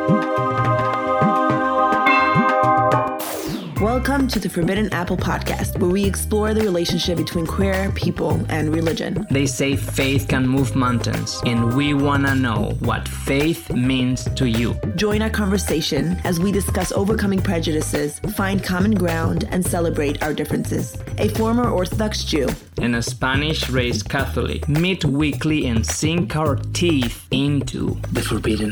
Welcome to the Forbidden Apple podcast, where we explore the relationship between queer people and religion. They say faith can move mountains, and we want to know what faith means to you. Join our conversation as we discuss overcoming prejudices, find common ground, and celebrate our differences. A former Orthodox Jew and a Spanish-raised Catholic meet weekly and sink our teeth into the Forbidden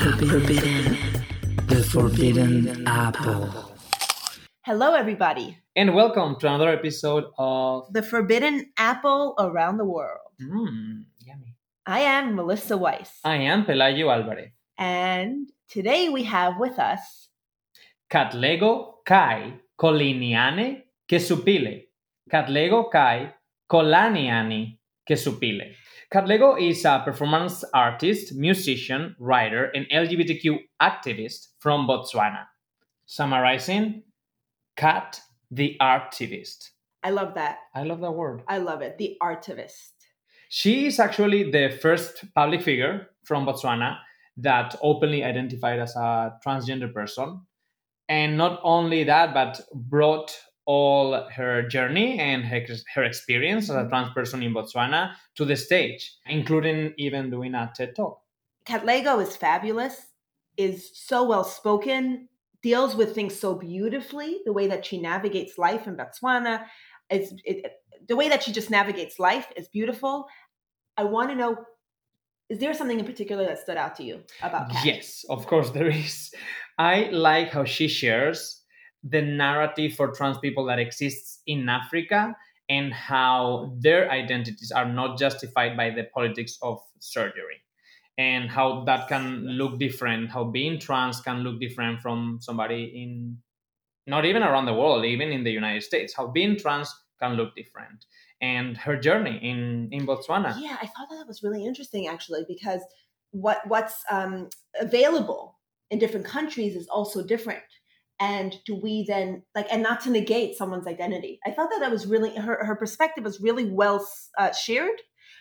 Apple. Hello, everybody. And welcome to another episode of The Forbidden Apple Around the World. Yummy. I am Melissa Weiss. I am Pelayo Alvarez. And today we have with us Katlego Kai Koliniane Kesupile. Katlego Kai Kolaniani Kesupile. Katlego is a performance artist, musician, writer, and LGBTQ activist from Botswana. Summarizing, Kat, the artivist. I love that. I love that word. I love it. The artivist. She is actually the first public figure from Botswana that openly identified as a transgender person. And not only that, but brought all her journey and her experience as a trans person in Botswana to the stage, including even doing a TED Talk. Katlego is fabulous, is so well-spoken, deals with things so beautifully. The way that she navigates life in Botswana, the way that she just navigates life is beautiful. I want to know, is there something in particular that stood out to you about Kat? Yes, of course there is. I like how she shares the narrative for trans people that exists in Africa and how their identities are not justified by the politics of surgery. And how that can look different, how being trans can look different from somebody in, not even around the world, even in the United States, how being trans can look different. And her journey in Botswana. Yeah, I thought that was really interesting, actually, because what's available in different countries is also different. And do we then, and not to negate someone's identity. I thought that was really, her perspective was really well shared.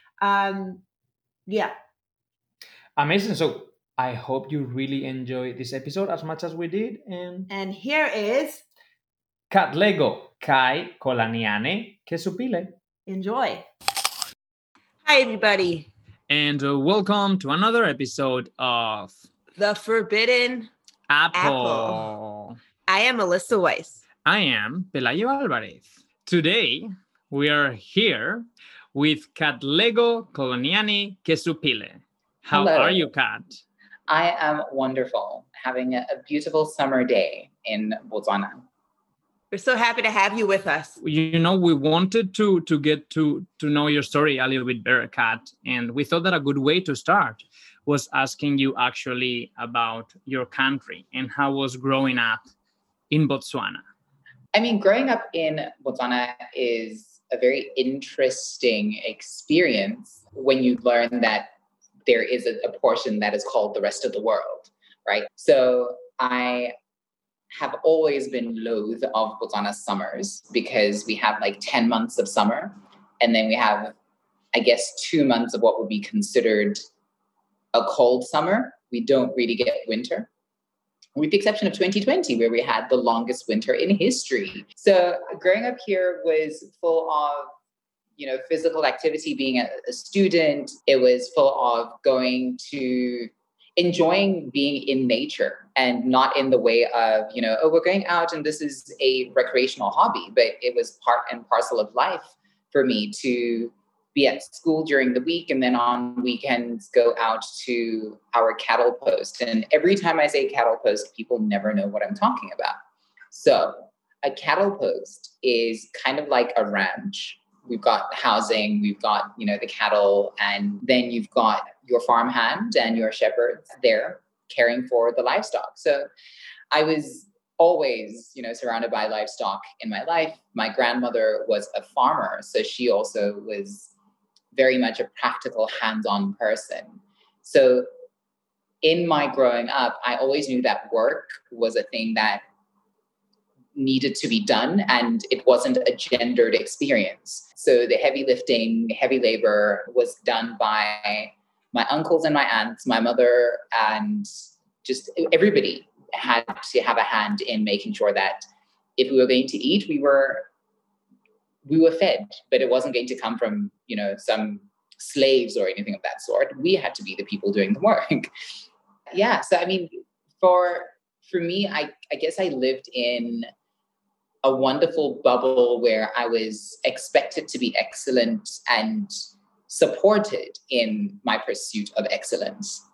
Yeah. Amazing. So I hope you really enjoyed this episode as much as we did. And here is Katlego Kai Kolaniane Kesupile. Enjoy. Hi, everybody. And welcome to another episode of The Forbidden Apple. I am Melissa Weiss. I am Pelayo Alvarez. Today, we are here with Katlego Kolaniani Kesupile. How Hello. are you, Kat? I am wonderful, having a beautiful summer day in Botswana. We're so happy to have you with us. You know, we wanted to get to know your story a little bit better, Kat, and we thought that a good way to start was asking you actually about your country and how was growing up in Botswana. I mean, growing up in Botswana is a very interesting experience when you learn that there is a portion that is called the rest of the world, right? So I have always been loath of Botswana summers because we have 10 months of summer. And then we have, 2 months of what would be considered a cold summer. We don't really get winter, with the exception of 2020, where we had the longest winter in history. So growing up here was full of physical activity, being a student. It was full of enjoying being in nature and not in the way of, we're going out and this is a recreational hobby, but it was part and parcel of life for me to be at school during the week and then on weekends go out to our cattle post. And every time I say cattle post, people never know what I'm talking about. So a cattle post is kind of like a ranch. We've got housing, we've got, the cattle, and then you've got your farmhand and your shepherds there caring for the livestock. So I was always, surrounded by livestock in my life. My grandmother was a farmer, so she also was very much a practical, hands-on person. So in my growing up, I always knew that work was a thing that needed to be done, and it wasn't a gendered experience. So the heavy lifting, heavy labor was done by my uncles and my aunts, my mother and just everybody had to have a hand in making sure that if we were going to eat, we were fed, but it wasn't going to come from, some slaves or anything of that sort. We had to be the people doing the work. Yeah. So, I mean, for me, I guess I lived in a wonderful bubble where I was expected to be excellent and supported in my pursuit of excellence.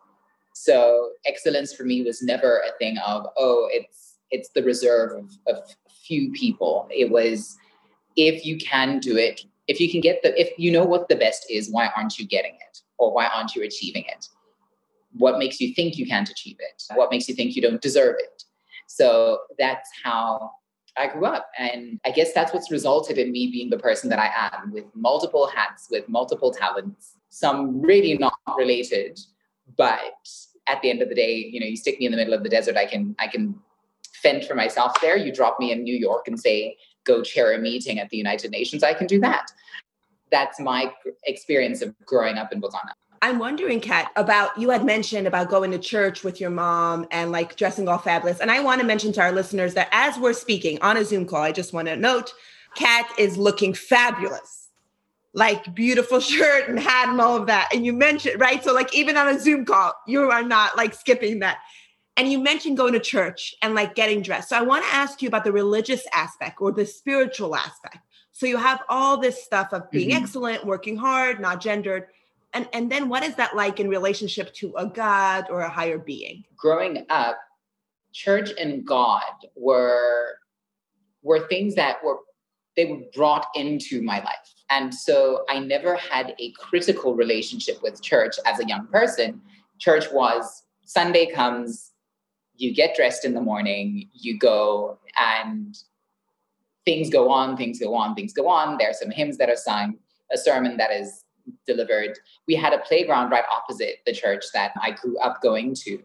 So excellence for me was never a thing of, it's the reserve of few people. It was, if you can do it, if you can if you know what the best is, why aren't you getting it? Or why aren't you achieving it? What makes you think you can't achieve it? What makes you think you don't deserve it? So that's how I grew up. And I guess that's what's resulted in me being the person that I am, with multiple hats, with multiple talents, some really not related. But at the end of the day, you stick me in the middle of the desert, I can fend for myself there. You drop me in New York and say, go chair a meeting at the United Nations, I can do that. That's my experience of growing up in Botswana. I'm wondering, Kat, you had mentioned about going to church with your mom and like dressing all fabulous. And I want to mention to our listeners that as we're speaking on a Zoom call, I just want to note, Kat is looking fabulous, like beautiful shirt and hat and all of that. And you mentioned, right? So like even on a Zoom call, you are not like skipping that. And you mentioned going to church and like getting dressed. So I want to ask you about the religious aspect or the spiritual aspect. So you have all this stuff of being excellent, working hard, not gendered. And then what is that like in relationship to a God or a higher being? Growing up, church and God were things that were brought into my life. And so I never had a critical relationship with church as a young person. Church was Sunday comes, you get dressed in the morning, you go, and things go on. There are some hymns that are sung, a sermon that is delivered. We had a playground right opposite the church that I grew up going to.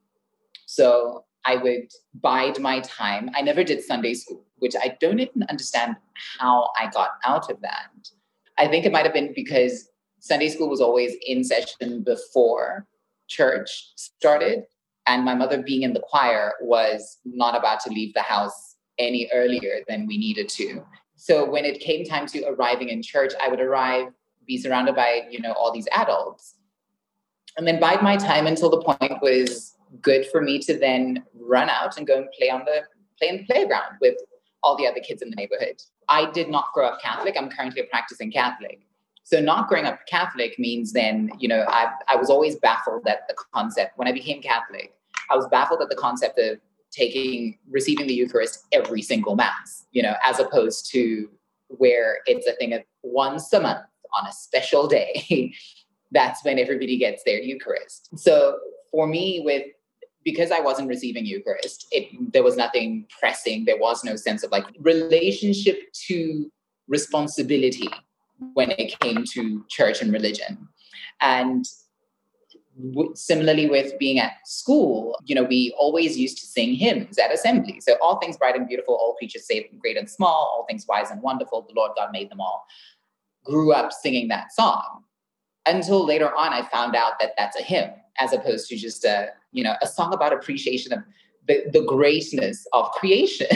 So I would bide my time. I never did Sunday school, which I don't even understand how I got out of that. I think it might have been because Sunday school was always in session before church started. And my mother, being in the choir, was not about to leave the house any earlier than we needed to. So when it came time to arriving in church, I would arrive, be surrounded by, all these adults, and then bide my time until the point was good for me to then run out and go and play in the playground with all the other kids in the neighborhood. I did not grow up Catholic. I'm currently a practicing Catholic. So not growing up Catholic means then, I was always baffled at the concept. When I became Catholic, I was baffled at the concept of receiving the Eucharist every single Mass, as opposed to where it's a thing of once a month on a special day. That's when everybody gets their Eucharist. So for me, because I wasn't receiving Eucharist, there was nothing pressing. There was no sense of like relationship to responsibility when it came to church and religion. And similarly with being at school, we always used to sing hymns at assembly. So all things bright and beautiful, all creatures safe, great and small, all things wise and wonderful, the Lord God made them all. Grew up singing that song until later on I found out that that's a hymn as opposed to just a song about appreciation of the greatness of creation.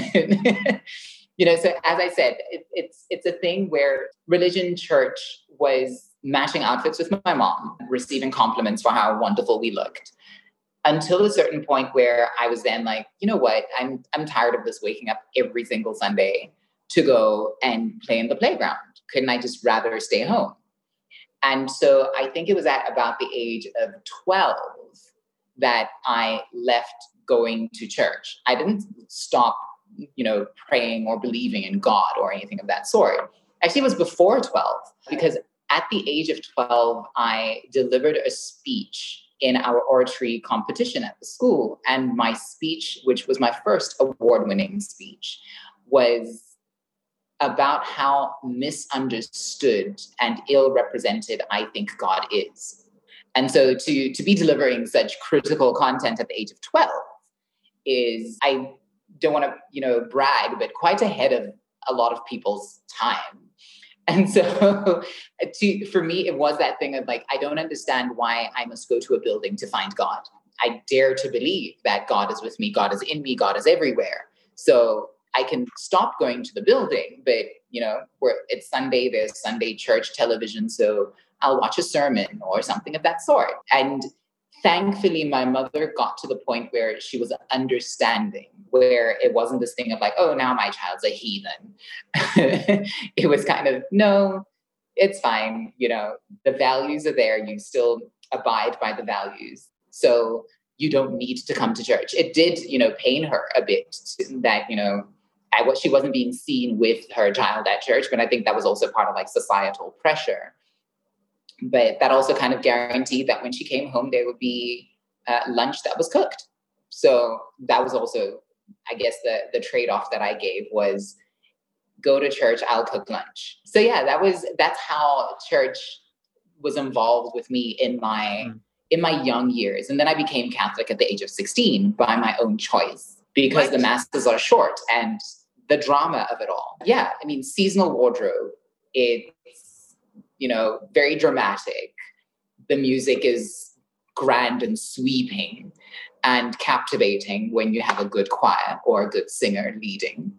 So as I said, it's a thing where religion, church was matching outfits with my mom, receiving compliments for how wonderful we looked, until a certain point where I was then like, you know what, I'm tired of this waking up every single Sunday to go and play in the playground. Couldn't I just rather stay home? And so I think it was at about the age of 12 that I left going to church. I didn't stop, praying or believing in God or anything of that sort. Actually, it was before 12, because at the age of 12, I delivered a speech in our oratory competition at the school. And my speech, which was my first award-winning speech, was about how misunderstood and ill-represented I think God is. And so to be delivering such critical content at the age of 12 is, I don't want to, brag, but quite ahead of a lot of people's time. And so for me, it was that thing of like, I don't understand why I must go to a building to find God. I dare to believe that God is with me, God is in me, God is everywhere. So I can stop going to the building, but it's Sunday, there's Sunday church television, so I'll watch a sermon or something of that sort. And thankfully, my mother got to the point where she was understanding, where it wasn't this thing of like, oh, now my child's a heathen. It was kind of, no, it's fine. The values are there. You still abide by the values. So you don't need to come to church. It did, pain her a bit that, she wasn't being seen with her child at church, but I think that was also part of like societal pressure. But that also kind of guaranteed that when she came home, there would be lunch that was cooked. So that was also, I guess, the trade-off that I gave was go to church, I'll cook lunch. So yeah, that's how church was involved with me in my young years. And then I became Catholic at the age of 16 by my own choice because the masses are short and the drama of it all. Yeah, I mean, seasonal wardrobe, it's, very dramatic. The music is grand and sweeping and captivating when you have a good choir or a good singer leading.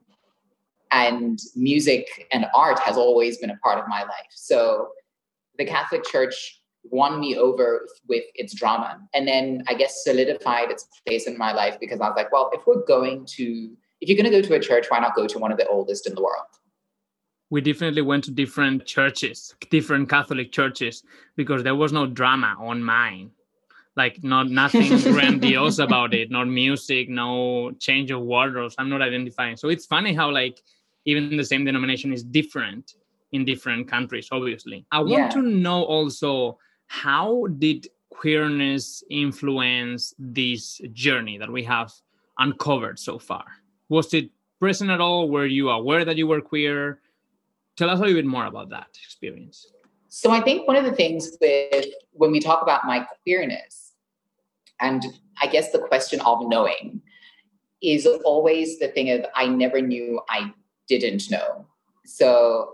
And music and art has always been a part of my life. So the Catholic Church won me over with its drama and then I guess solidified its place in my life because I was like, well, if you're going to go to a church, why not go to one of the oldest in the world? We definitely went to different churches, different Catholic churches, because there was no drama on mine. Like nothing grandiose about it, not music, no change of wardrobes. I'm not identifying. So it's funny how like even the same denomination is different in different countries, obviously. I want to know also, how did queerness influence this journey that we have uncovered so far? Was it present at all? Were you aware that you were queer? Tell us a little bit more about that experience. So I think one of the things when we talk about my queerness, and I guess the question of knowing, is always the thing of I never knew I didn't know. So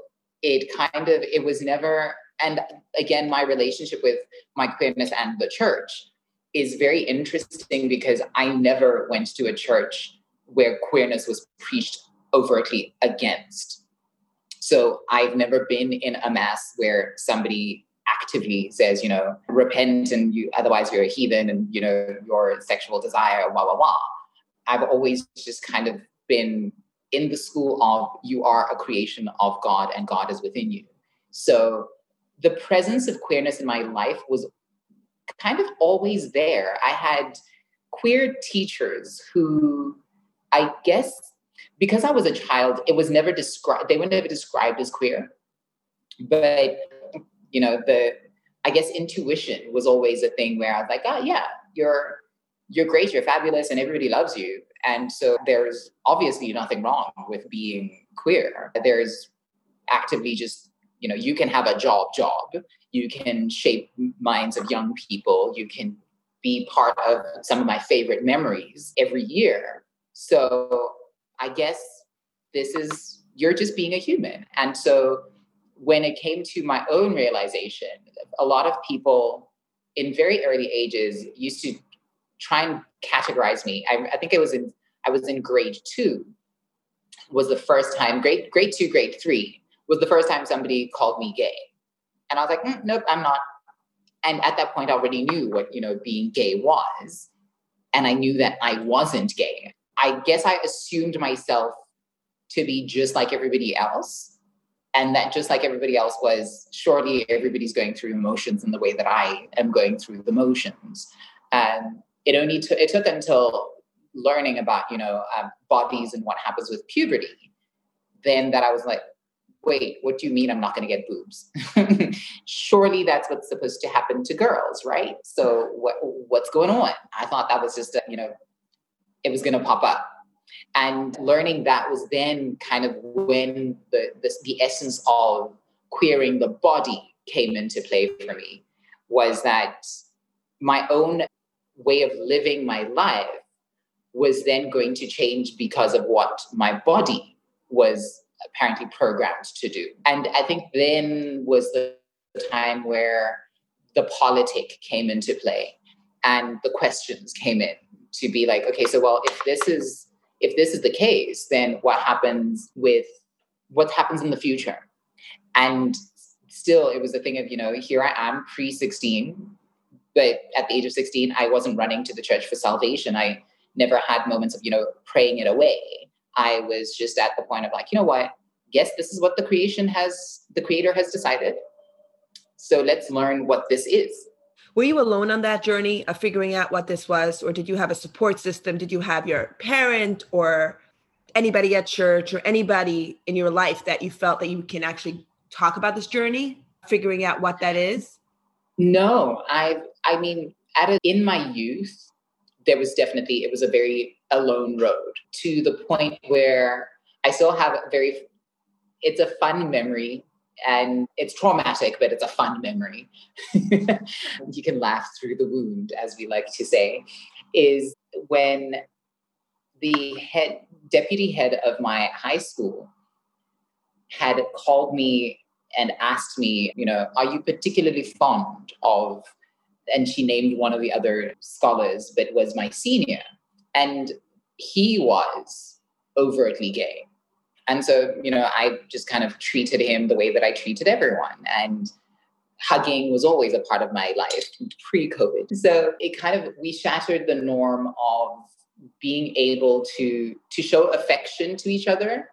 it was never, and again, my relationship with my queerness and the church is very interesting because I never went to a church where queerness was preached overtly against. So I've never been in a mass where somebody actively says, repent and otherwise you're a heathen and, your sexual desire, blah, blah, blah. I've always just kind of been in the school of you are a creation of God and God is within you. So the presence of queerness in my life was kind of always there. I had queer teachers who, I guess, because I was a child, they were never described as queer. But, I guess intuition was always a thing where I was like, oh yeah, you're great, you're fabulous, and everybody loves you. And so there's obviously nothing wrong with being queer. There's actively just, you can have a job, you can shape minds of young people, you can be part of some of my memories every year. So I guess you're just being a human. And so when it came to my own realization, a lot of people in very early ages used to try and categorize me. I think I was in grade 2 was the first time, grade 2, grade 3 was the first time somebody called me gay. And I was like, nope, I'm not. And at that point I already knew what, being gay was. And I knew that I wasn't gay. I guess I assumed myself to be just like everybody else. And that just like everybody else was, surely everybody's going through emotions in the way that I am going through the motions. And it took until learning about, bodies and what happens with puberty, then that I was like, wait, what do you mean I'm not going to get boobs? Surely that's what's supposed to happen to girls, right? So what's going on? I thought that was just, it was going to pop up. And learning that was then kind of when the essence of queering the body came into play for me, was that my own way of living my life was then going to change because of what my body was apparently programmed to do. And I think then was the time where the politic came into play. And the questions came in to be like, okay, so well, if this is the case, then what happens in the future? And still, it was a thing of, here I am pre-16, but at the age of 16, I wasn't running to the church for salvation. I never had moments of, praying it away. I was just at the point of like, you know what? Guess this is what the Creator has decided. So let's learn what this is. Were you alone on that journey of figuring out what this was? Or did you have a support system? Did you have your parent or anybody at church or anybody in your life that you felt that you can actually talk about this journey, figuring out what that is? No, in my youth, it was a very alone road, to the point where I still have it's a fun memory, and it's traumatic, but it's a fun memory. You can laugh through the wound, as we like to say, is when the deputy head of my high school had called me and asked me, are you particularly fond of, and she named one of the other scholars, but was my senior. And he was overtly gay. And so, I just kind of treated him the way that I treated everyone. And hugging was always a part of my life pre-COVID. So we shattered the norm of being able to show affection to each other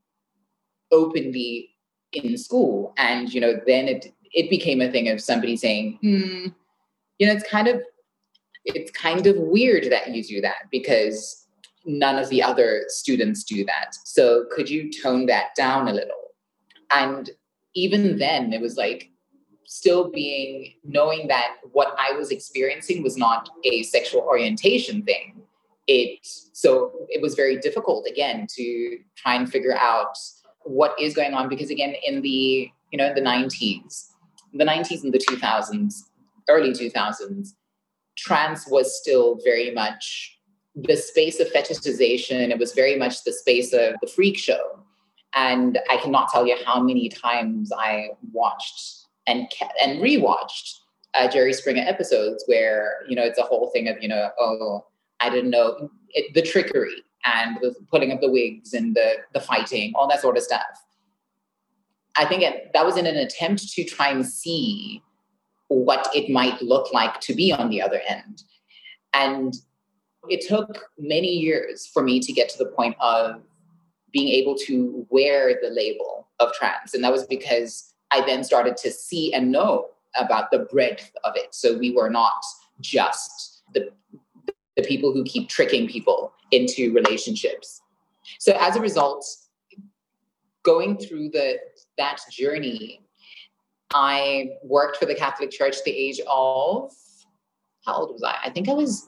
openly in school. And, then it became a thing of somebody saying, it's kind of weird that you do that, because none of the other students do that. So could you tone that down a little? And even then it was like still knowing that what I was experiencing was not a sexual orientation thing. So it was very difficult again to try and figure out what is going on, because again, in the 90s and the 2000s, early 2000s, trans was still very much the space of fetishization. It was very much the space of the freak show. And I cannot tell you how many times I watched and rewatched Jerry Springer episodes where, it's a whole thing of, I didn't know the trickery and the putting up the wigs and the fighting, all that sort of stuff. I think that was in an attempt to try and see what it might look like to be on the other end. And it took many years for me to get to the point of being able to wear the label of trans. And that was because I then started to see and know about the breadth of it. So we were not just the people who keep tricking people into relationships. So as a result, going through that journey, I worked for the Catholic Church at the age of, how old was I? I think I was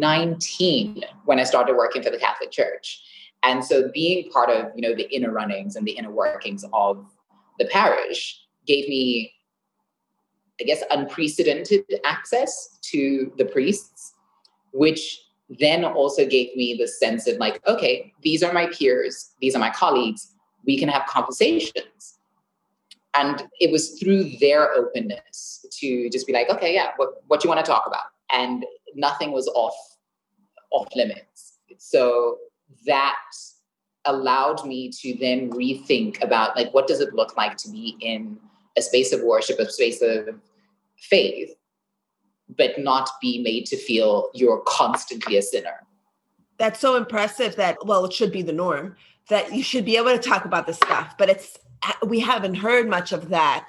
19 when I started working for the Catholic Church. And so being part of, the inner runnings and the inner workings of the parish gave me, I guess, unprecedented access to the priests, which then also gave me the sense of like, okay, these are my peers, these are my colleagues, we can have conversations. And it was through their openness to just be like, okay, yeah, what do you want to talk about? And nothing was off limits. So that allowed me to then rethink about like, what does it look like to be in a space of worship, a space of faith, but not be made to feel you're constantly a sinner. That's so impressive that, well, it should be the norm, that you should be able to talk about this stuff, but we haven't heard much of that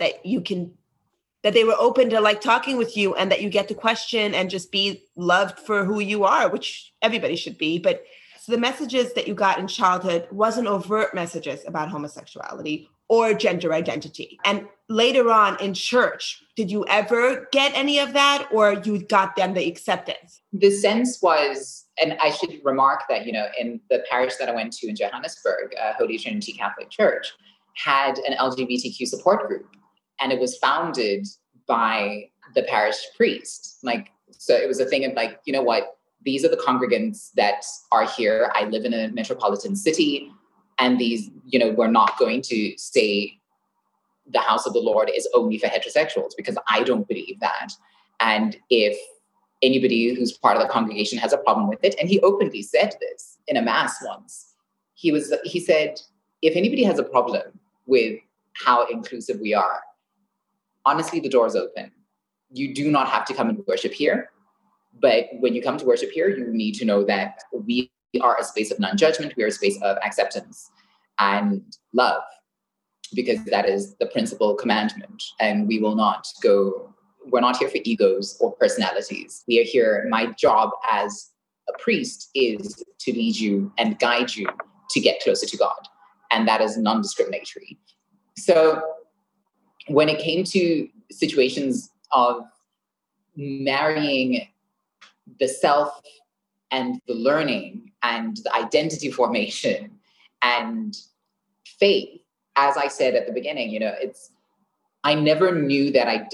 they were open to like talking with you, and that you get to question and just be loved for who you are, which everybody should be. But so the messages that you got in childhood wasn't overt messages about homosexuality or gender identity. And later on in church, did you ever get any of that, or you got them the acceptance? The sense was, and I should remark that, in the parish that I went to in Johannesburg, Holy Trinity Catholic Church, had an LGBTQ support group. And it was founded by the parish priest. So it was a thing of like, you know what, these are the congregants that are here. I live in a metropolitan city, and these, we're not going to say the house of the Lord is only for heterosexuals, because I don't believe that. And if anybody who's part of the congregation has a problem with it. And he openly said this in a mass once. He said, if anybody has a problem with how inclusive we are, honestly, the door's open. You do not have to come and worship here. But when you come to worship here, you need to know that we are a space of non-judgment. We are a space of acceptance and love, because that is the principal commandment. And we will not go, we're not here for egos or personalities. We are here. My job as a priest is to lead you and guide you to get closer to God. And that is non-discriminatory. So when it came to situations of marrying the self and the learning and the identity formation and faith, as I said at the beginning, I never knew that I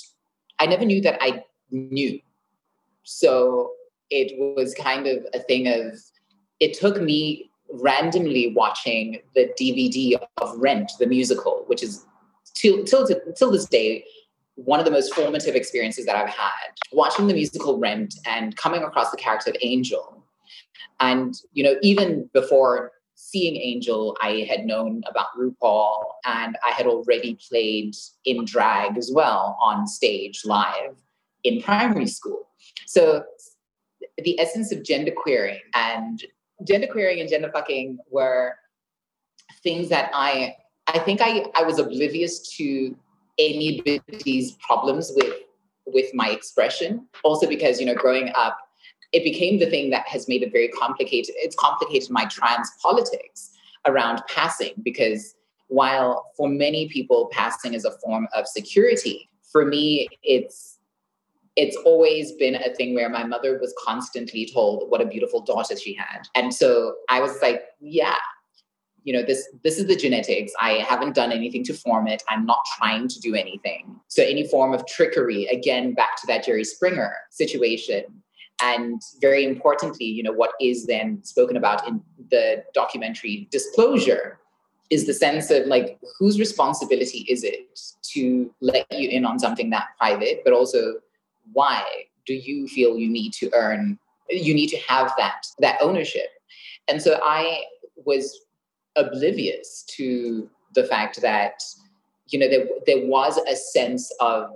knew. So it was kind of a thing of, it took me randomly watching the DVD of Rent, the musical, which is till this day, one of the most formative experiences that I've had, watching the musical Rent and coming across the character of Angel. And, even before seeing Angel, I had known about RuPaul, and I had already played in drag as well on stage live in primary school. So the essence of genderqueering and gender fucking were things that I think I was oblivious to anybody's problems with my expression. Also because, growing up, it became the thing that has made it very complicated. It's complicated my trans politics around passing, because while for many people passing is a form of security, for me, it's always been a thing where my mother was constantly told what a beautiful daughter she had. And so I was like, yeah, this is the genetics. I haven't done anything to form it. I'm not trying to do anything. So any form of trickery, again, back to that Jerry Springer situation. And very importantly, what is then spoken about in the documentary Disclosure is the sense of whose responsibility is it to let you in on something that private, but also why do you feel you need to have that ownership? And so I was oblivious to the fact that, there was a sense of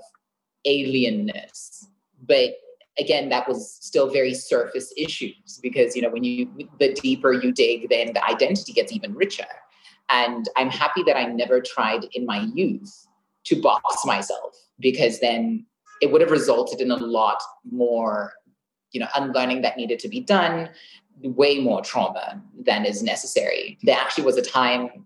alienness, but again, that was still very surface issues, because, the deeper you dig, then the identity gets even richer. And I'm happy that I never tried in my youth to box myself, because then it would have resulted in a lot more, unlearning that needed to be done, way more trauma than is necessary. There actually was a time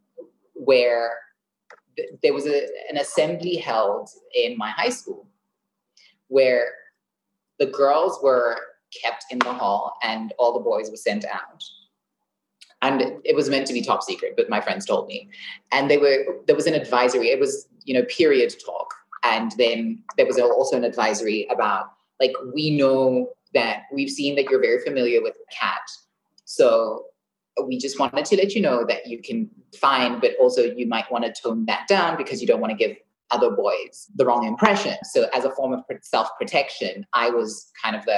where there was an assembly held in my high school where the girls were kept in the hall and all the boys were sent out. And it was meant to be top secret, but my friends told me. And there was an advisory. It was, period talk. And then there was also an advisory about, we know that we've seen that you're very familiar with Kat. So we just wanted to let you know that you can fine, but also you might want to tone that down because you don't want to give other boys the wrong impression. So as a form of self-protection, I was kind of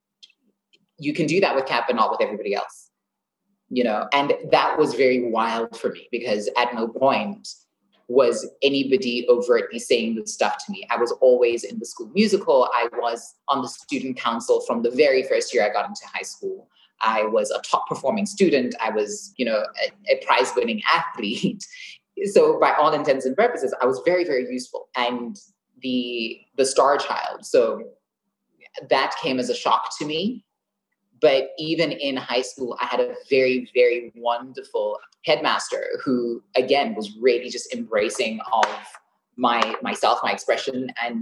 you can do that with Kat, but not with everybody else, and that was very wild for me, because at no point was anybody overtly saying this stuff to me. I was always in the school musical. I was on the student council from the very first year I got into high school. I was a top performing student. I was, a prize winning athlete. So by all intents and purposes, I was very, very useful and the star child. So that came as a shock to me. But even in high school, I had a very, very wonderful headmaster who, again, was really just embracing of myself, my expression, and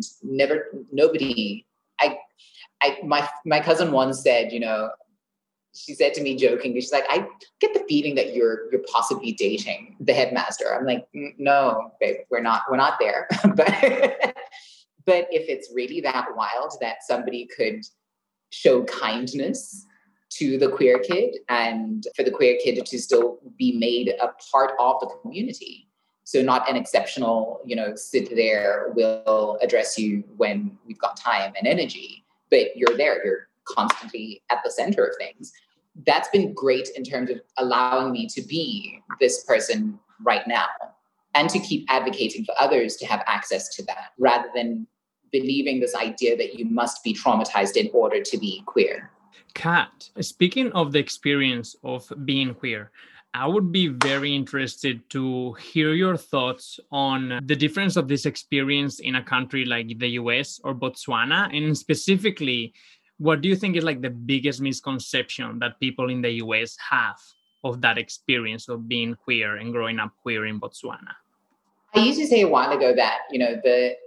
my cousin once said, she said to me jokingly, she's like, I get the feeling that you're possibly dating the headmaster. I'm like, no, babe, we're not there. But if it's really that wild that somebody could show kindness to the queer kid and for the queer kid to still be made a part of the community. So not an exceptional, sit there, we'll address you when we've got time and energy, but you're there. You're constantly at the center of things. That's been great in terms of allowing me to be this person right now and to keep advocating for others to have access to that rather than believing this idea that you must be traumatized in order to be queer. Kat, speaking of the experience of being queer, I would be very interested to hear your thoughts on the difference of this experience in a country like the US or Botswana, and specifically, what do you think is like the biggest misconception that people in the US have of that experience of being queer and growing up queer in Botswana? I used to say a while ago that, the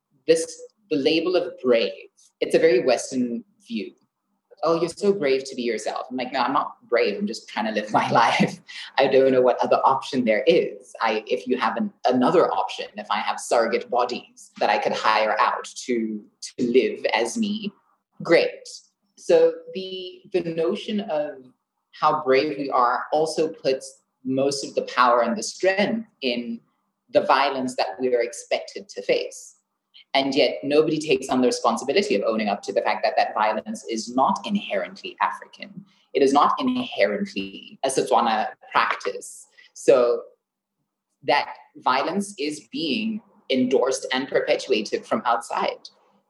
label of brave, it's a very Western view. Oh, you're so brave to be yourself. I'm like, no, I'm not brave. I'm just trying to live my life. I don't know what other option there is. If you have another option, if I have surrogate bodies that I could hire out to live as me, great. So the notion of how brave we are also puts most of the power and the strength in the violence that we are expected to face. And yet nobody takes on the responsibility of owning up to the fact that that violence is not inherently African. It is not inherently a Setswana practice. So that violence is being endorsed and perpetuated from outside.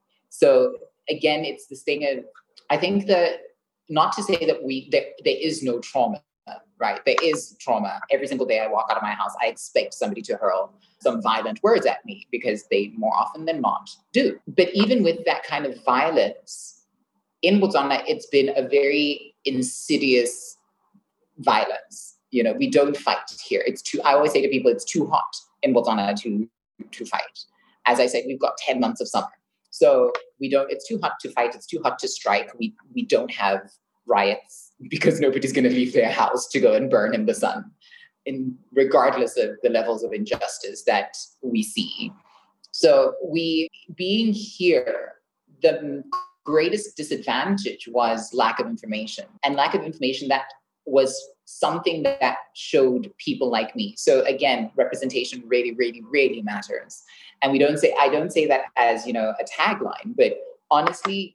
So again, it's this thing of, I think that not to say that there is no trauma, right? There is trauma. Every single day I walk out of my house, I expect somebody to hurl some violent words at me because they more often than not do. But even with that kind of violence, in Botswana, it's been a very insidious violence. We don't fight here. I always say to people, it's too hot in Botswana to fight. As I said, we've got 10 months of summer. So it's too hot to fight. It's too hot to strike. We don't have riots because nobody's going to leave their house to go and burn in the sun, regardless of the levels of injustice that we see. So being here, the greatest disadvantage was lack of information, and lack of information that was something that showed people like me. So again, representation really, really, really matters. And I don't say that as, a tagline, but honestly,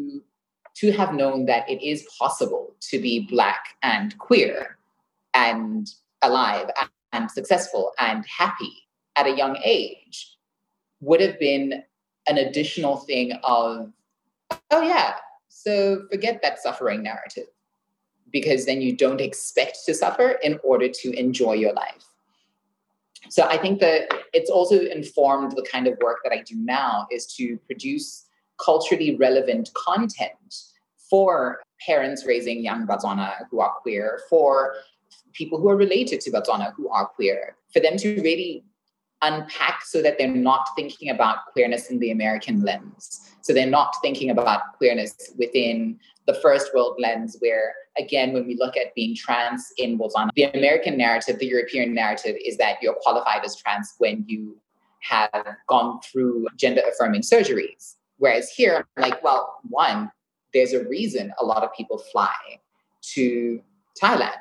to have known that it is possible to be Black and queer and alive and successful and happy at a young age would have been an additional thing of, oh yeah, so forget that suffering narrative, because then you don't expect to suffer in order to enjoy your life. So I think that it's also informed the kind of work that I do now is to produce culturally relevant content for parents raising young Botswana who are queer, for people who are related to Botswana who are queer, for them to really unpack so that they're not thinking about queerness in the American lens. So they're not thinking about queerness within the first world lens where, again, when we look at being trans in Botswana, the American narrative, the European narrative is that you're qualified as trans when you have gone through gender-affirming surgeries. Whereas here, well, one, there's a reason a lot of people fly to Thailand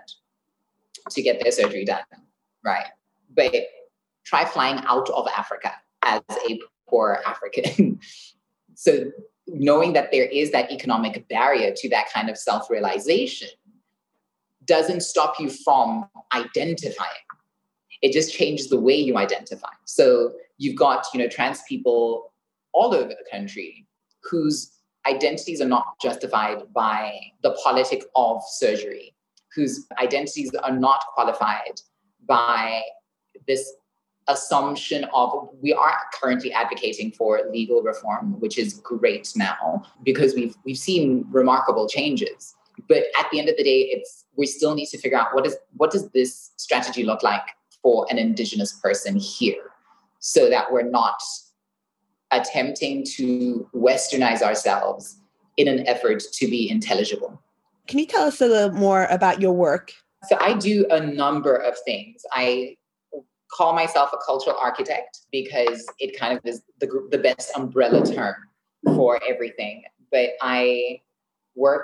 to get their surgery done, right? But try flying out of Africa as a poor African. So knowing that there is that economic barrier to that kind of self-realization doesn't stop you from identifying. It just changes the way you identify. So you've got, trans people all over the country whose identities are not justified by the politic of surgery, whose identities are not qualified by this assumption of, we are currently advocating for legal reform, which is great now because we've seen remarkable changes. But at the end of the day, we still need to figure out what does this strategy look like for an Indigenous person here, so that we're not attempting to Westernize ourselves in an effort to be intelligible. Can you tell us a little more about your work? So I do a number of things. I call myself a cultural architect because it kind of is the best umbrella term for everything. But I work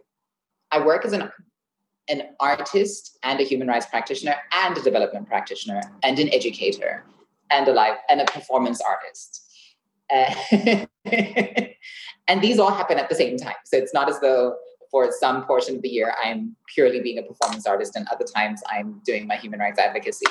as an artist and a human rights practitioner and a development practitioner and an educator and a performance artist. And these all happen at the same time. So it's not as though for some portion of the year, I'm purely being a performance artist, and other times I'm doing my human rights advocacy.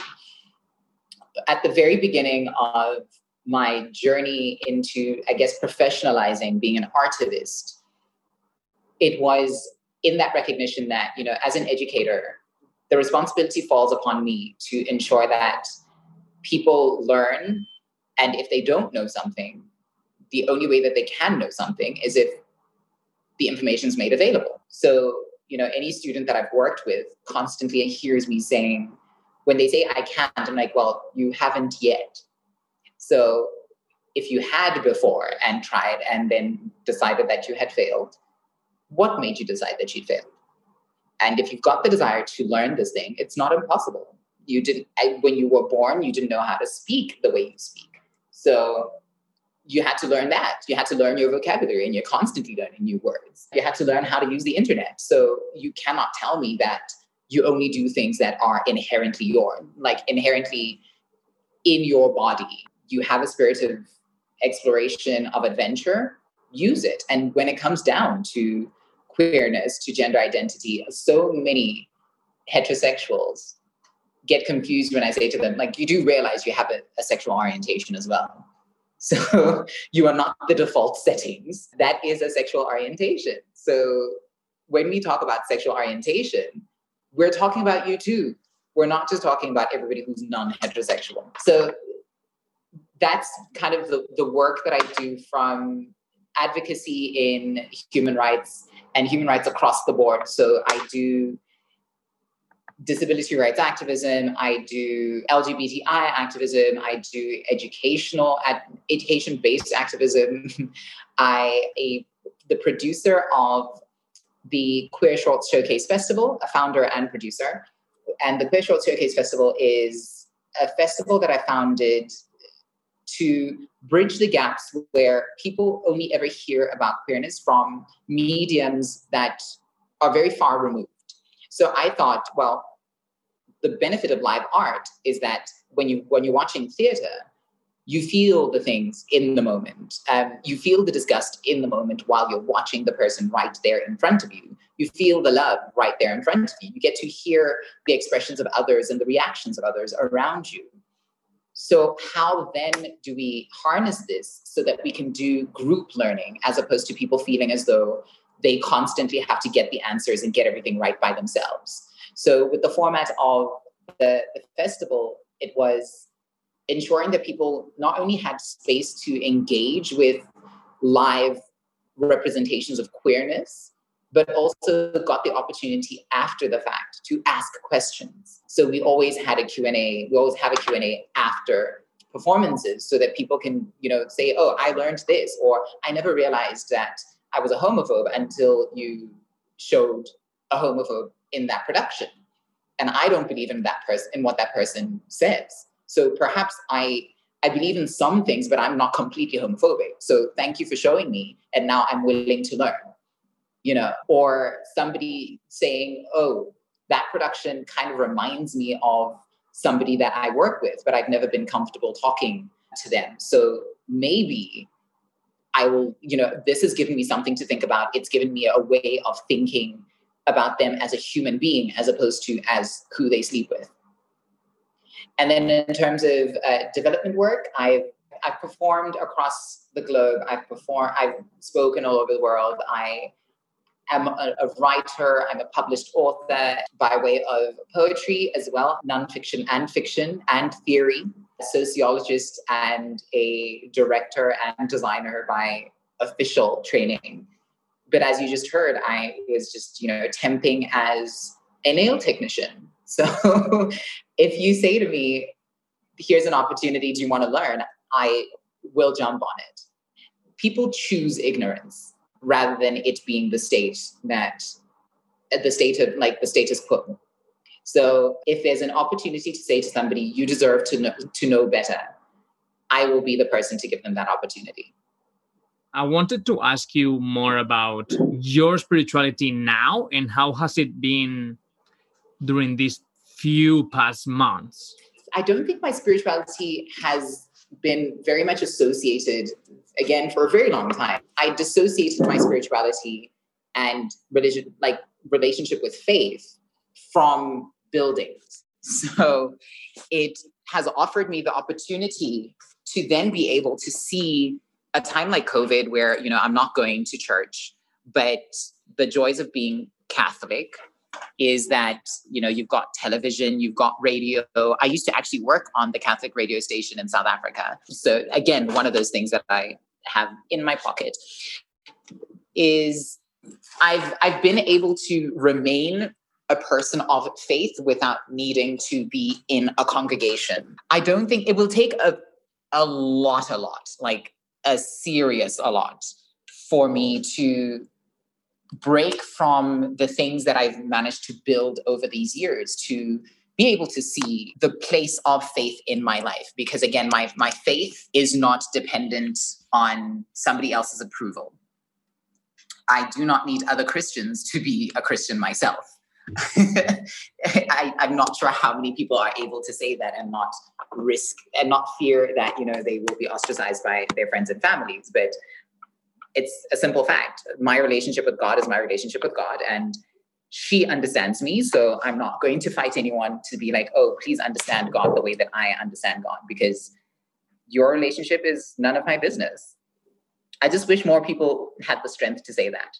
At the very beginning of my journey into, I guess, professionalizing being an artivist, it was in that recognition that, you know, as an educator, the responsibility falls upon me to ensure that people learn. And if they don't know something, the only way that they can know something is if the information is made available. So, you know, any student that I've worked with constantly hears me saying, when they say I can't, I'm like, well, you haven't yet. So if you had before and tried and then decided that you had failed, what made you decide that you'd failed? And if you've got the desire to learn this thing, it's not impossible. When you were born, you didn't know how to speak the way you speak. So you had to learn that. You had to learn your vocabulary, and you're constantly learning new words. You had to learn how to use the internet. So you cannot tell me that you only do things that are inherently inherently in your body. You have a spirit of exploration, of adventure, use it. And when it comes down to queerness, to gender identity, so many heterosexuals get confused when I say to them, like, you do realize you have a sexual orientation as well. So you are not the default settings. That is a sexual orientation. So when we talk about sexual orientation, we're talking about you too. We're not just talking about everybody who's non-heterosexual. So that's kind of the work that I do, from advocacy in human rights and human rights across the board. So I do disability rights activism, I do LGBTI activism, I do education-based activism. The producer of the Queer Shorts Showcase Festival, a founder and producer. And the Queer Shorts Showcase Festival is a festival that I founded to bridge the gaps where people only ever hear about queerness from mediums that are very far removed. So I thought, well, the benefit of live art is that when you're watching theater, you feel the things in the moment. You feel the disgust in the moment while you're watching the person right there in front of you. You feel the love right there in front of you. You get to hear the expressions of others and the reactions of others around you. So how then do we harness this so that we can do group learning, as opposed to people feeling as though they constantly have to get the answers and get everything right by themselves? So with the format of the festival, it was ensuring that people not only had space to engage with live representations of queerness, but also got the opportunity after the fact to ask questions. So we always had a Q&A. We always have a Q&A after performances so that people can, say, oh, I learned this, or I never realized that I was a homophobe until you showed a homophobe in that production. And I don't believe in that person, in what that person says. So perhaps I believe in some things, but I'm not completely homophobic. So thank you for showing me. And now I'm willing to learn, or somebody saying, oh, that production kind of reminds me of somebody that I work with, but I've never been comfortable talking to them. So maybe I will, this has given me something to think about. It's given me a way of thinking about them as a human being, as opposed to as who they sleep with. And then in terms of development work, I've performed across the globe. I've spoken all over the world. I am a writer. I'm a published author by way of poetry as well, nonfiction and fiction and theory, a sociologist and a director and designer by official training. But as you just heard, I was just, temping as a nail technician. So if you say to me, here's an opportunity, do you want to learn? I will jump on it. People choose ignorance rather than it being the status quo. So if there's an opportunity to say to somebody, you deserve to know better, I will be the person to give them that opportunity. I wanted to ask you more about your spirituality now, and how has it been during these few past months? I don't think my spirituality has been very much associated again, for a very long time, I dissociated my spirituality and religion, like relationship with faith, from buildings. So it has offered me the opportunity to then be able to see a time like COVID where, I'm not going to church, but the joys of being Catholic is that, you've got television, you've got radio. I used to actually work on the Catholic radio station in South Africa. So again, one of those things that I have in my pocket is I've been able to remain a person of faith without needing to be in a congregation. I don't think it will take a lot, like a lot for me to break from the things that I've managed to build over these years to be able to see the place of faith in my life. Because again, my faith is not dependent on somebody else's approval. I do not need other Christians to be a Christian myself. I'm not sure how many people are able to say that and not risk and not fear that, they will be ostracized by their friends and families. But it's a simple fact. My relationship with God is my relationship with God, and she understands me. So I'm not going to fight anyone to be like, oh, please understand God the way that I understand God, because your relationship is none of my business. I just wish more people had the strength to say that.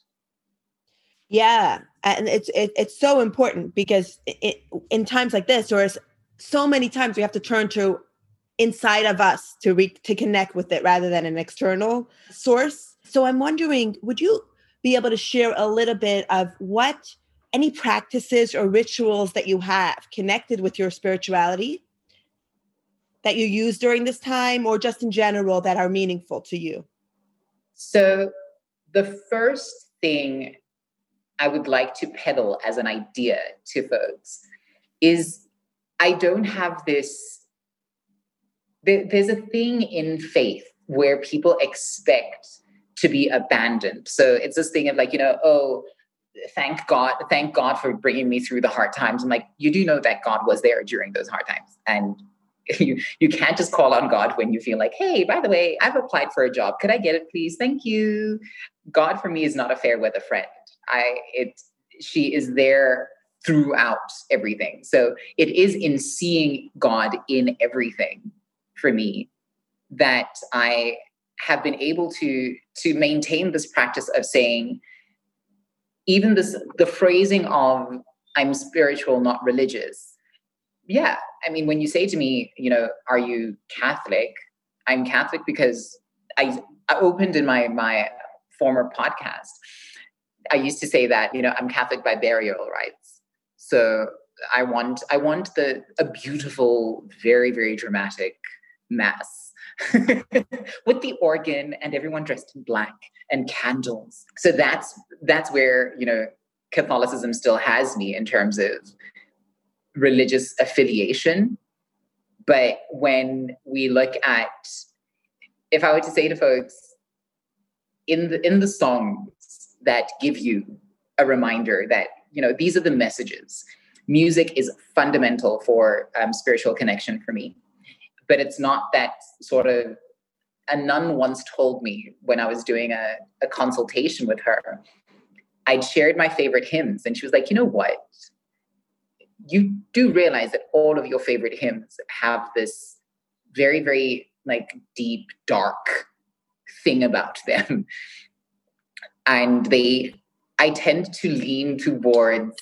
Yeah. And it's so important, because in times like this, or so many times, we have to turn to inside of us to connect with it rather than an external source. So I'm wondering, would you be able to share a little bit of any practices or rituals that you have connected with your spirituality that you use during this time, or just in general that are meaningful to you? So the first thing I would like to peddle as an idea to folks is I don't have this. There's a thing in faith where people expect to be abandoned. So it's this thing of like, oh, thank God for bringing me through the hard times. I'm like, you do know that God was there during those hard times. And you can't just call on God when you feel like, hey, by the way, I've applied for a job. Could I get it, please? Thank you. God for me is not a fair weather friend. She is there throughout everything. So it is in seeing God in everything for me that I have been able to maintain this practice of saying, even the phrasing of I'm spiritual, not religious. Yeah. I mean, when you say to me, are you Catholic? I'm Catholic because I opened in my former podcast. I used to say that, I'm Catholic by burial rights. So I want a beautiful, very, very dramatic mass with the organ and everyone dressed in black and candles. So that's where, Catholicism still has me in terms of religious affiliation. But when we look at, if I were to say to folks, in the songs that give you a reminder that, these are the messages. Music is fundamental for spiritual connection for me. But it's not that sort of, a nun once told me when I was doing a consultation with her, I'd shared my favorite hymns. And she was like, you know what? You do realize that all of your favorite hymns have this very, very like deep, dark thing about them. And I tend to lean towards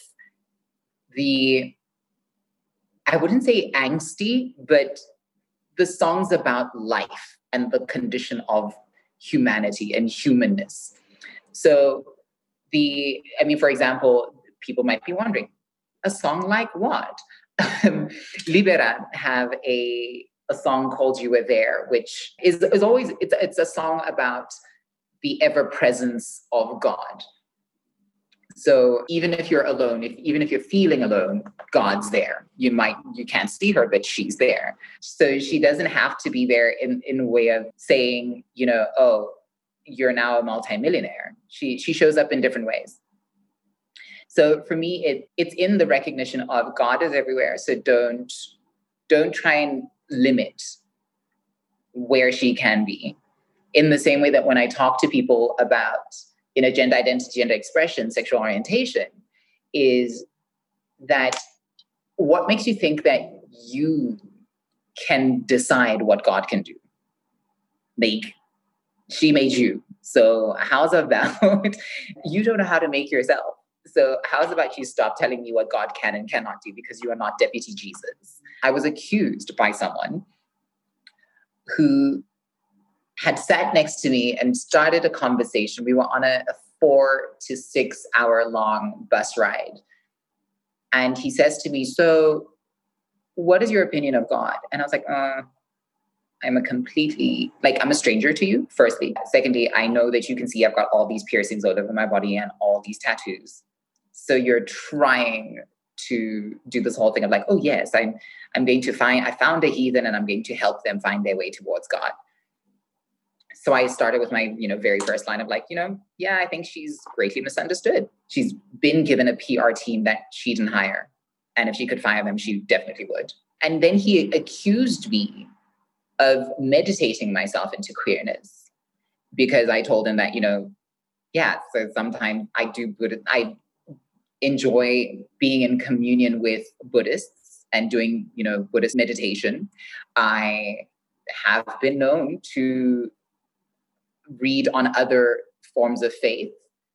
I wouldn't say angsty, but the songs about life and the condition of humanity and humanness. So for example, people might be wondering, a song like what? Libera have a song called You Were There, which is always, it's a song about the ever presence of God. So even if you're alone, even if you're feeling alone, God's there. You can't see her, but she's there. So she doesn't have to be there in a way of saying, oh, you're now a multimillionaire. She shows up in different ways. So for me, it's in the recognition of God is everywhere. So don't try and limit where she can be. in the same way that when I talk to people about, gender identity, gender expression, sexual orientation, is that what makes you think that you can decide what God can do? Like, she made you. So how's about you don't know how to make yourself? So how's about you stop telling me what God can and cannot do, because you are not Deputy Jesus? I was accused by someone who had sat next to me and started a conversation. We were on a 4 to 6 hour long bus ride. And he says to me, so what is your opinion of God? And I was like, I'm a stranger to you, firstly. Secondly, I know that you can see I've got all these piercings all over my body and all these tattoos. So you're trying to do this whole thing of like, oh yes, I'm going to I found a heathen and I'm going to help them find their way towards God. So I started with my, very first line of like, yeah, I think she's greatly misunderstood. She's been given a PR team that she didn't hire. And if she could fire them, she definitely would. And then he accused me of meditating myself into queerness, because I told him that, so sometimes I enjoy being in communion with Buddhists and doing, Buddhist meditation. I have been known to read on other forms of faith.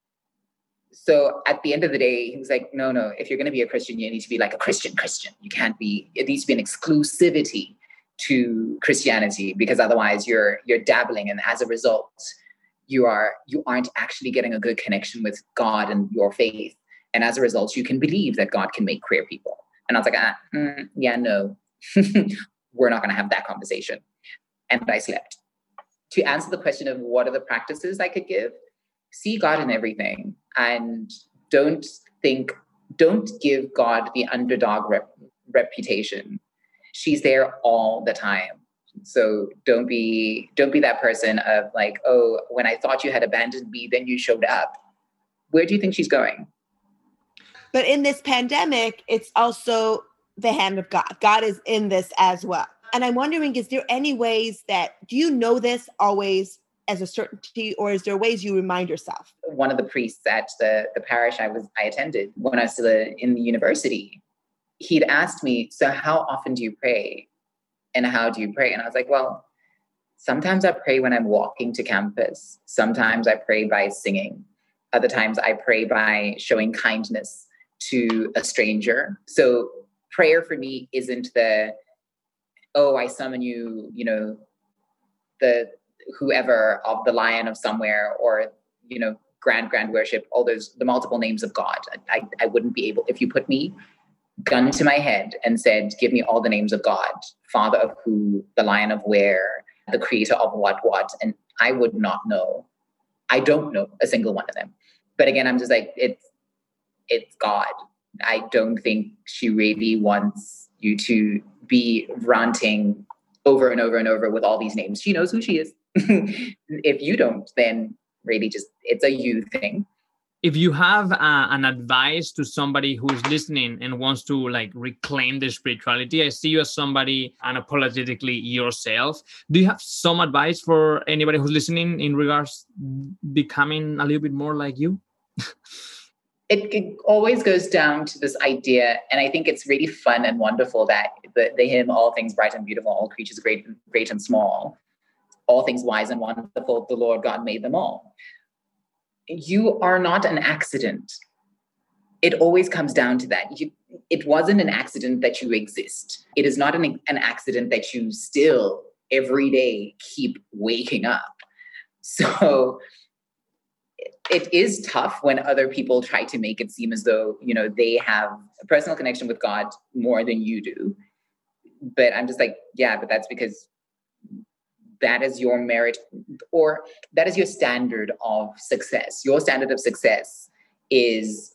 So at the end of the day, he was like, no, if you're going to be a Christian, you need to be like a Christian. You can't be, it needs to be an exclusivity to Christianity, because otherwise you're dabbling. And as a result, you aren't actually getting a good connection with God and your faith. And as a result, you can believe that God can make queer people. And I was like, no, we're not going to have that conversation. And I slept. To answer the question of what are the practices I could give, see God in everything, and don't give God the underdog reputation. She's there all the time. So don't be that person of like, oh, when I thought you had abandoned me, then you showed up. Where do you think she's going? But in this pandemic, it's also the hand of God. God is in this as well. And I'm wondering, is there any ways do you know this always as a certainty, or is there ways you remind yourself? One of the priests at the parish I attended when I was still in the university, he'd asked me, so how often do you pray? And how do you pray? And I was like, well, sometimes I pray when I'm walking to campus. Sometimes I pray by singing. Other times I pray by showing kindness to a stranger. So prayer for me isn't I summon you, the whoever of the Lion of somewhere, or, grand worship, all the multiple names of God. I wouldn't be able, if you put me gun to my head and said, give me all the names of God, Father of who, the Lion of where, the creator of what, and I would not know. I don't know a single one of them. But again, I'm just like, it's God. I don't think she really wants you to be ranting over and over and over with all these names. She knows who she is. If you don't, then really just, it's a you thing. If you have an advice to somebody who's listening and wants to like reclaim their spirituality, I see you as somebody unapologetically yourself. Do you have some advice for anybody who's listening in regards becoming a little bit more like you? It always goes down to this idea, and I think it's really fun and wonderful that the hymn, all things bright and beautiful, all creatures great and small, all things wise and wonderful, the Lord God made them all. You are not an accident. It always comes down to that. It wasn't an accident that you exist. It is not an accident that you still every day keep waking up. So it is tough when other people try to make it seem as though, they have a personal connection with God more than you do. But I'm just like, yeah, but that's because that is your merit, or that is your standard of success. Your standard of success is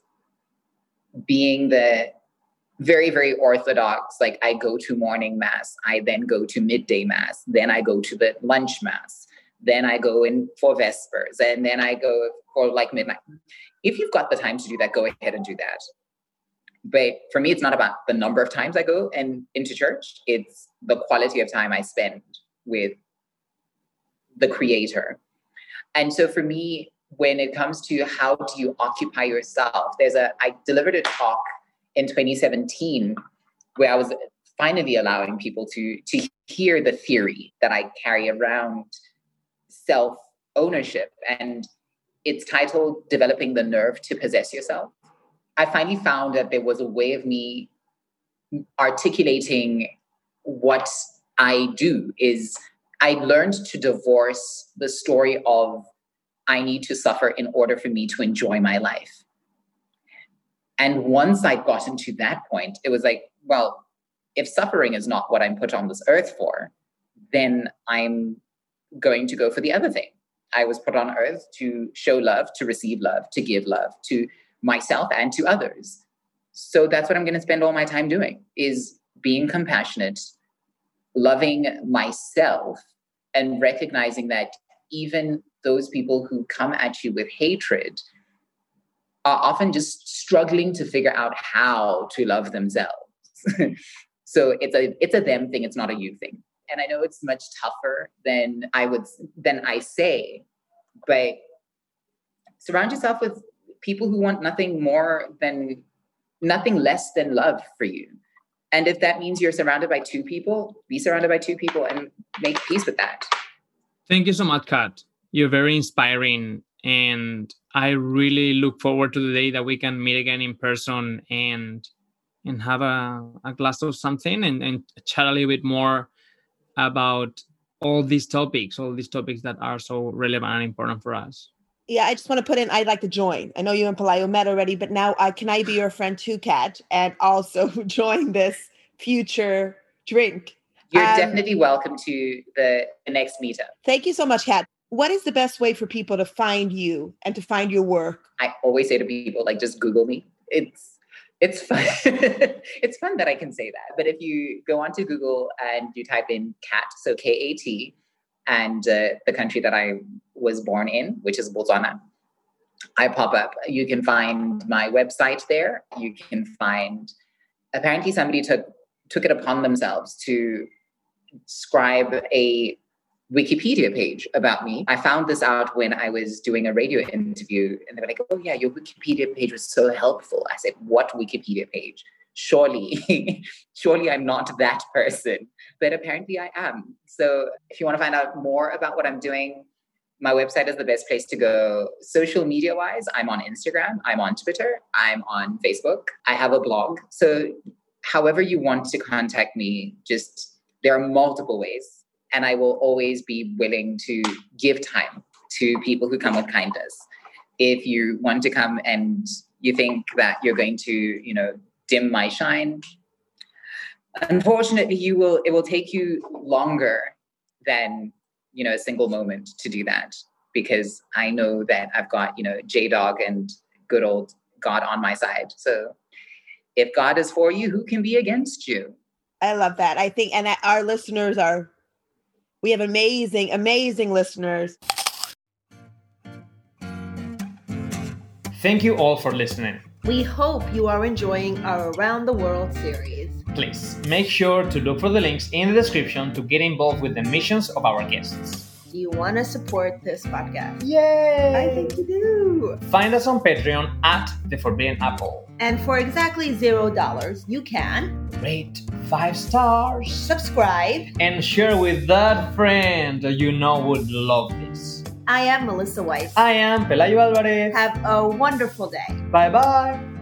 being the very, very orthodox, like I go to morning mass, I then go to midday mass, then I go to the lunch mass, then I go in for Vespers, and then I go for like midnight. If you've got the time to do that, go ahead and do that. But for me, it's not about the number of times I go into church. It's the quality of time I spend with the creator. And so for me, when it comes to how do you occupy yourself, I delivered a talk in 2017 where I was finally allowing people to hear the theory that I carry around self-ownership. And it's titled Developing the Nerve to Possess Yourself. I finally found that there was a way of me articulating what I do is I learned to divorce the story of I need to suffer in order for me to enjoy my life. And once I'd gotten to that point, it was like, well, if suffering is not what I'm put on this earth for, then I'm going to go for the other thing. I was put on earth to show love, to receive love, to give love to myself and to others. So that's what I'm going to spend all my time doing, is being compassionate, loving myself, and recognizing that even those people who come at you with hatred are often just struggling to figure out how to love themselves. So it's a them thing. It's not a you thing. And I know it's much tougher than I say, but surround yourself with people who want nothing less than love for you. And if that means you're surrounded by two people, be surrounded by two people and make peace with that. Thank you so much, Kat. You're very inspiring. And I really look forward to the day that we can meet again in person and have a glass of something and chat a little bit more about all these topics that are so relevant and important for us. Yeah, I just want to put in, I'd like to join. I know you and Pelayo met already, but now can I be your friend too, Kat, and also join this future drink? You're definitely welcome to the next meetup. Thank you so much, Kat. What is the best way for people to find you and to find your work? I always say to people, just Google me. It's fun. It's fun that I can say that. But if you go onto Google and you type in Kat, so K-A-T, and the country that I was born in, which is Botswana, I pop up. You can find my website there. You can find, apparently somebody took it upon themselves to scribe a Wikipedia page about me. I found this out when I was doing a radio interview, and they were like, oh yeah, your Wikipedia page was so helpful. I said, what Wikipedia page? Surely I'm not that person, but apparently I am. So if you want to find out more about what I'm doing, my website is the best place to go. Social media wise, I'm on Instagram, I'm on Twitter, I'm on Facebook, I have a blog. So however you want to contact me, there are multiple ways. And I will always be willing to give time to people who come with kindness. If you want to come and you think that you're going to, dim my shine, unfortunately, it will take you longer than, a single moment to do that. Because I know that I've got, J-Dog and good old God on my side. So if God is for you, who can be against you? I love that. I think, and our listeners we have amazing, amazing listeners. Thank you all for listening. We hope you are enjoying our Around the World series. Please make sure to look for the links in the description to get involved with the missions of our guests. Do you want to support this podcast? Yay! I think you do. Find us on Patreon at The Forbidden Apple. And for exactly $0, you can rate 5 stars, subscribe, and share with that friend you know would love this. I am Melissa Weiss. I am Pelayo Alvarez. Have a wonderful day. Bye-bye.